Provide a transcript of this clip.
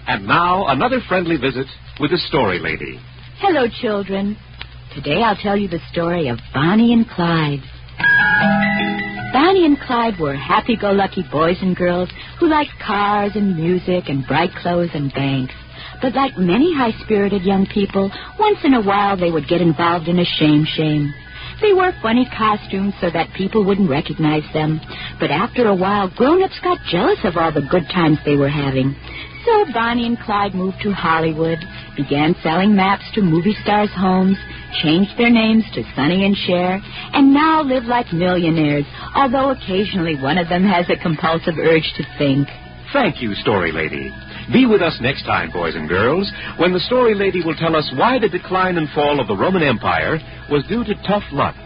And now, another friendly visit with the Story Lady. Hello, children. Today I'll tell you the story of Bonnie and Clyde. Bonnie and Clyde were happy-go-lucky boys and girls who liked cars and music and bright clothes and banks. But like many high-spirited young people, once in a while they would get involved in a shame. They wore funny costumes so that people wouldn't recognize them. But after a while, grown-ups got jealous of all the good times they were having. So Bonnie and Clyde moved to Hollywood, began selling maps to movie stars' homes, changed their names to Sonny and Cher, and now live like millionaires, although occasionally one of them has a compulsive urge to think. Thank you, Story Lady. Be with us next time, boys and girls, when the Story Lady will tell us why the decline and fall of the Roman Empire was due to tough luck